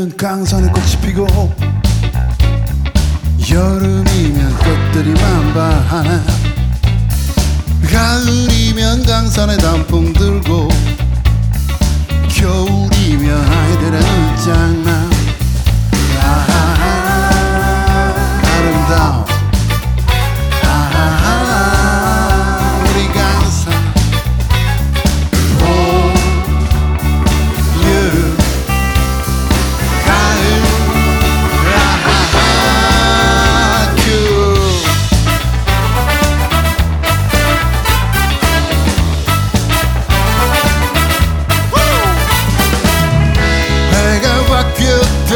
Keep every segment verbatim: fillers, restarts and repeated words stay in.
겨울이면 강산에 꽃이 피고 여름이면 꽃들이 만발하네. 가을이면 강산에 단풍 들고 겨울이면 아이들의 장난. 아하하 아름다워 아하하 우리 강산. 봄 여름 가을 아하하 겨울. 해가 바뀌어도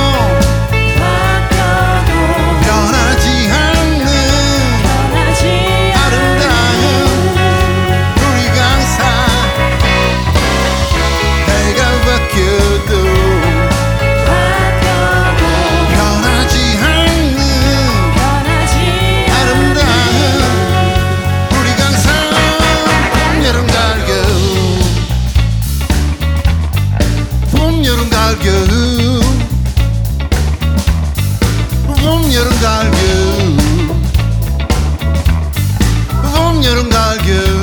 변하지 않는 아름다운 우리 강산. 해가 바뀌어도 변하지 않는 아름다운 우리 강산. 봄 여름 가을 겨울 봄 여름 가을 겨울 봄 여름 가을 겨울 봄 여름 가을 겨울.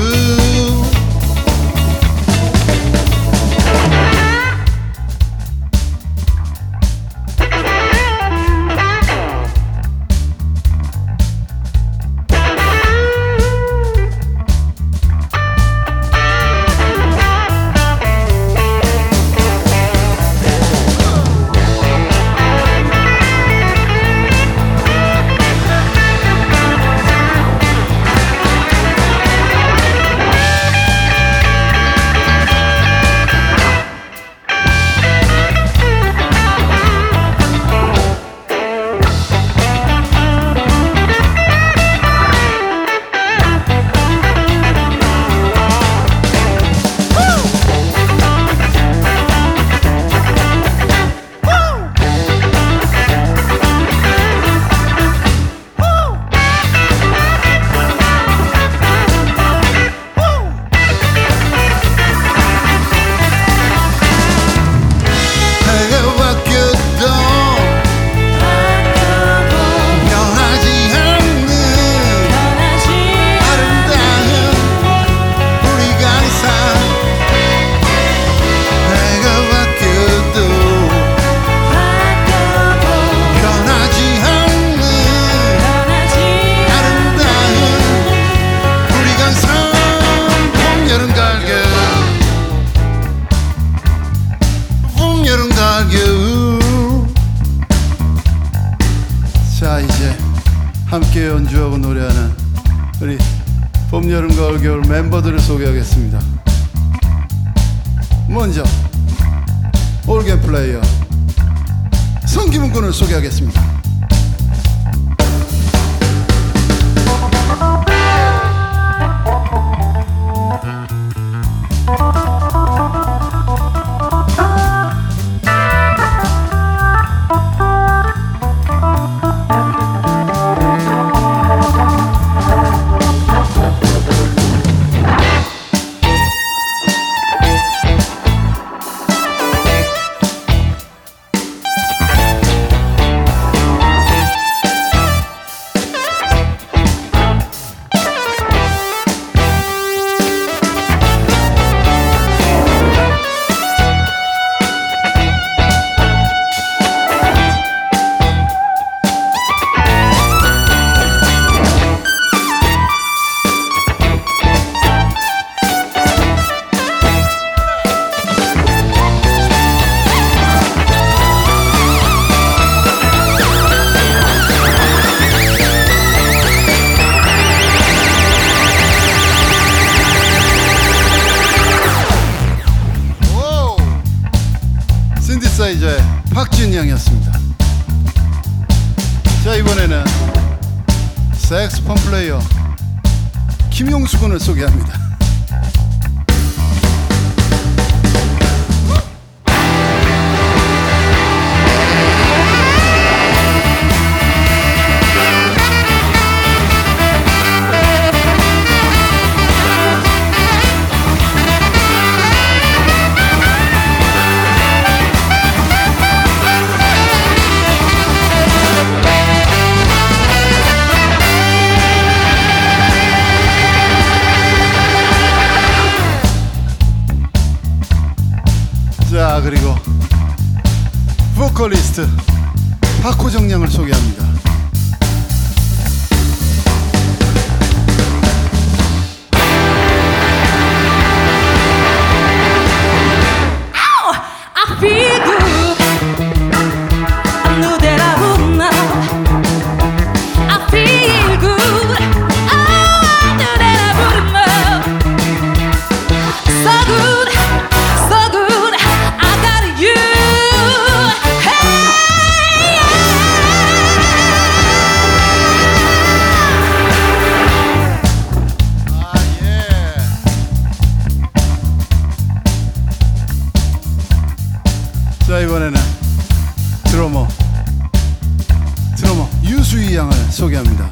해가 바뀌어도 변하지 않는 아름다운 우리 강산. 해가 바뀌어도 변하지 않는 아름다운 우리 강산. 봄 여름 가을 겨울 봄 여름 가을 겨울. 자, 이제 함께 연주하고 노래하는 우리 봄 여름 가을 겨울 멤버들을 소개하겠습니다. 먼저 올겐 플레이어 성기문 군을 소개하겠습니다. 신디사이저의 박진이 형이었습니다. 자, 이번에는 색스폰 플레이어 김용수 군을 소개합니다. 보컬리스트 박호정 양을 소개합니다. I feel good. I know that I will now. I feel good. Oh, I know that I will now. So good, so good. I got you. Hey, 아, 예. 자, 이번에는 드러머 드러머 유수희 양을 소개합니다.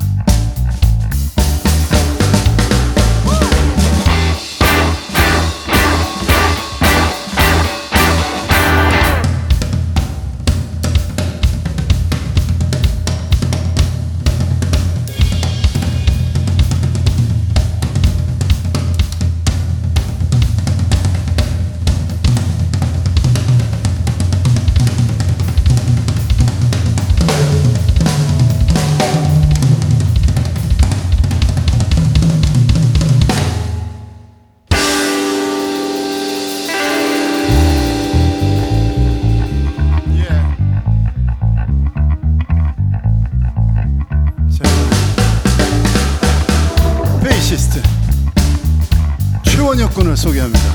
베이시스트 최원혁 군을 소개합니다.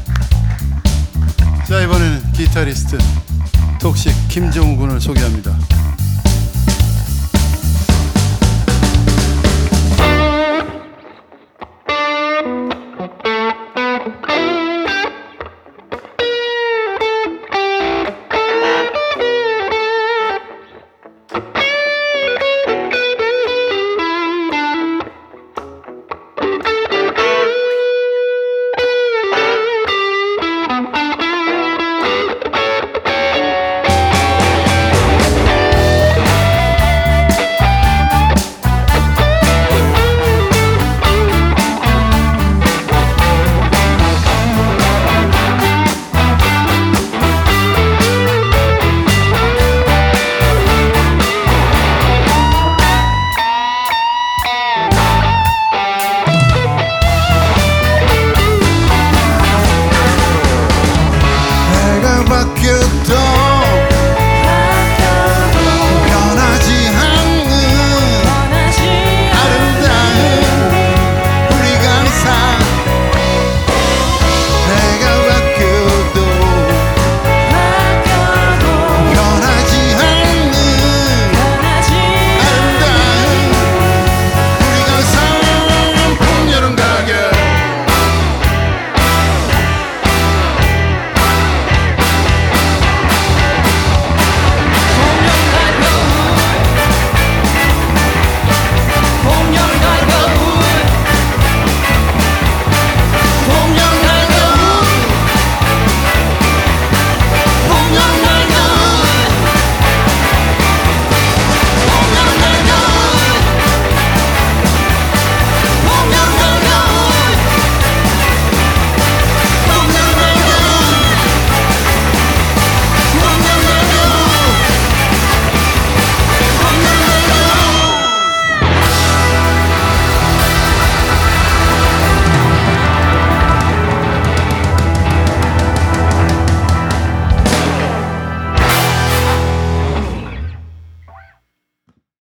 자, 이번에는 기타리스트 독식 김정우 군을 소개합니다.